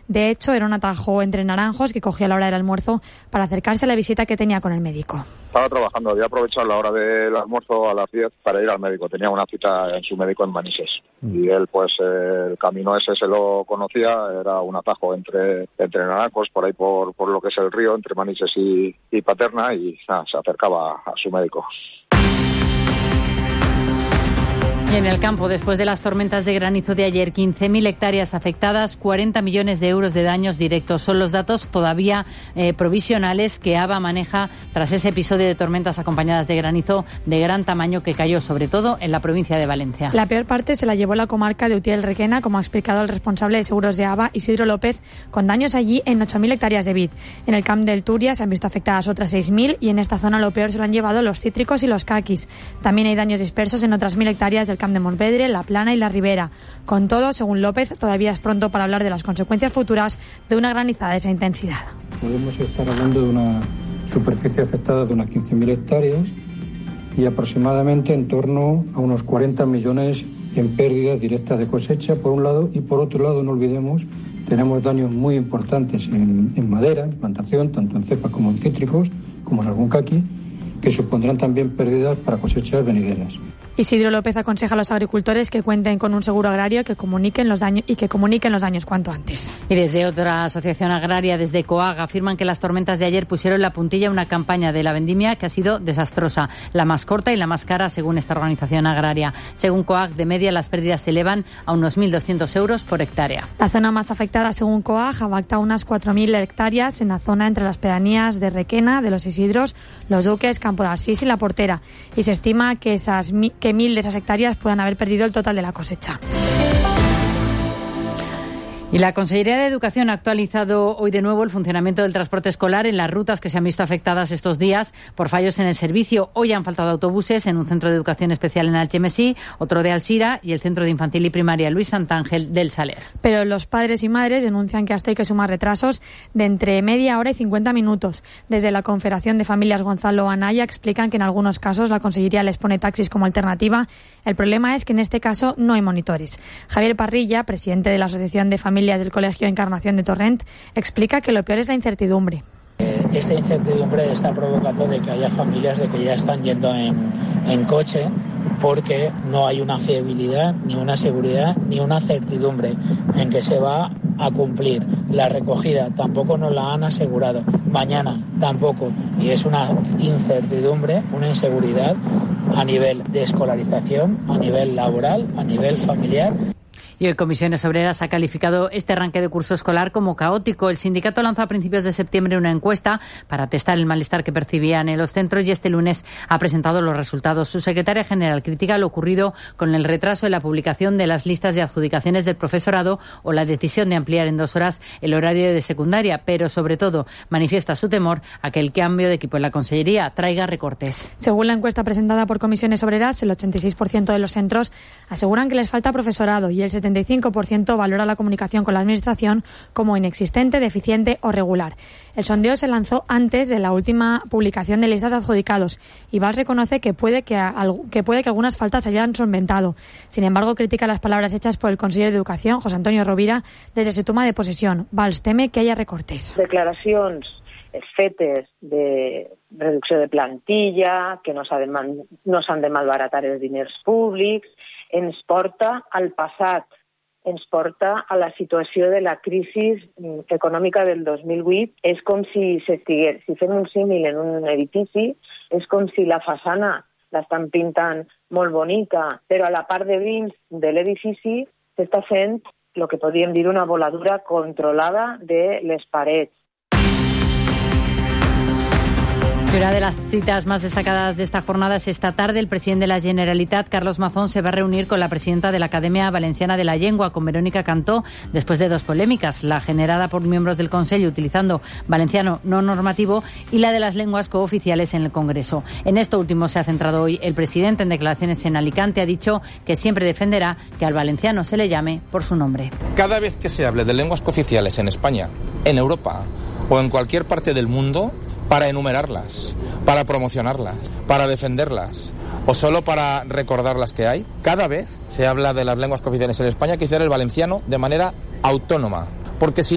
De hecho, era un atajo entre naranjos que cogió a la hora del almuerzo para acercarse a la visita que tenía con el médico. Estaba trabajando, había aprovechado la hora del almuerzo a las 10 para ir al médico. Tenía una cita en su médico en Manises. Y él, pues, el camino ese se lo conocía, era un atajo entre naranjos, por ahí por lo que es el río, entre Manises y Paterna, y se acercaba a su médico. Y en el campo, después de las tormentas de granizo de ayer, 15.000 hectáreas afectadas, 40 millones de euros de daños directos. Son los datos todavía provisionales que AVA maneja tras ese episodio de tormentas acompañadas de granizo de gran tamaño que cayó sobre todo en la provincia de Valencia. La peor parte se la llevó la comarca de Utiel-Requena, como ha explicado el responsable de seguros de AVA, Isidro López, con daños allí en 8.000 hectáreas de vid. En el Camp del Túria se han visto afectadas otras 6.000 y en esta zona lo peor se lo han llevado los cítricos y los caquis. También hay daños dispersos en otras 1.000 hectáreas del Camp de Montpedre, La Plana y La Ribera. Con todo, según López, todavía es pronto para hablar de las consecuencias futuras de una granizada de esa intensidad. Podemos estar hablando de una superficie afectada de unas 15.000 hectáreas y aproximadamente en torno a unos 40 millones en pérdidas directas de cosecha, por un lado, y por otro lado, no olvidemos, tenemos daños muy importantes en madera, en plantación, tanto en cepas como en cítricos, como en algún caqui, que supondrán también pérdidas para cosechas venideras. Isidro López aconseja a los agricultores que cuenten con un seguro agrario que comuniquen los daños cuanto antes. Y desde otra asociación agraria, desde COAG, afirman que las tormentas de ayer pusieron la puntilla a una campaña de la vendimia que ha sido desastrosa, la más corta y la más cara según esta organización agraria. Según COAG, de media las pérdidas se elevan a unos 1.200 euros por hectárea. La zona más afectada, según COAG, abarca unas 4.000 hectáreas en la zona entre las pedanías de Requena, de los Isidros, Los Duques, Campo de Arsís y La Portera. Y se estima que 1.000 de esas hectáreas puedan haber perdido el total de la cosecha. Y la Consellería de Educación ha actualizado hoy de nuevo el funcionamiento del transporte escolar en las rutas que se han visto afectadas estos días por fallos en el servicio. Hoy han faltado autobuses en un centro de educación especial en Algemesí, otro de Alsira y el centro de infantil y primaria Luis Santángel del Saler. Pero los padres y madres denuncian que hasta hay que sumar retrasos de entre media hora y 50 minutos. Desde la Confederación de Familias Gonzalo Anaya explican que en algunos casos la Consellería les pone taxis como alternativa. El problema es que en este caso no hay monitores. Javier Parrilla, presidente de la Asociación de Familias del Colegio Encarnación de Torrent, explica que lo peor es la incertidumbre. Esta incertidumbre está provocando de que haya familias de que ya están yendo en coche porque no hay una fiabilidad, ni una seguridad, ni una certidumbre en que se va a cumplir. La recogida tampoco nos la han asegurado, mañana tampoco, y es una incertidumbre, una inseguridad a nivel de escolarización, a nivel laboral, a nivel familiar. Y hoy Comisiones Obreras ha calificado este arranque de curso escolar como caótico. El sindicato lanzó a principios de septiembre una encuesta para testar el malestar que percibían en los centros y este lunes ha presentado los resultados. Su secretaria general critica lo ocurrido con el retraso en la publicación de las listas de adjudicaciones del profesorado o la decisión de ampliar en 2 horas el horario de secundaria, pero sobre todo manifiesta su temor a que el cambio de equipo en la Consellería traiga recortes. Según la encuesta presentada por Comisiones Obreras, el 86% de los centros aseguran que les falta profesorado y el 75% valora la comunicación con la Administración como inexistente, deficiente o regular. El sondeo se lanzó antes de la última publicación de listas de adjudicados y Valls reconoce que puede que algunas faltas se hayan solventado. Sin embargo, critica las palabras hechas por el consejero de Educación, José Antonio Rovira, desde su toma de posesión. Valls teme que haya recortes. Declaracions fetes de reducció de plantilla, que no s'han de malbaratar els diners públics, ens porta al passat, ens porta a la situació de la crisi econòmica del 2008. És com si fem un símil en un edifici, és com si la façana l'estan pintant molt bonica, però a la part de dins de l'edifici s'està fent el que podríem dir una voladura controlada de les parets. Una de las citas más destacadas de esta jornada es esta tarde. El presidente de la Generalitat, Carlos Mazón, se va a reunir con la presidenta de la Academia Valenciana de la Llengua, con Verónica Cantó, después de 2 polémicas, la generada por miembros del Consejo utilizando valenciano no normativo y la de las lenguas cooficiales en el Congreso. En esto último se ha centrado hoy el presidente. En declaraciones en Alicante ha dicho que siempre defenderá que al valenciano se le llame por su nombre. Cada vez que se hable de lenguas cooficiales en España, en Europa o en cualquier parte del mundo, para enumerarlas, para promocionarlas, para defenderlas o solo para recordar las que hay, cada vez se habla de las lenguas cooficiales en España, que será el valenciano de manera autónoma, porque si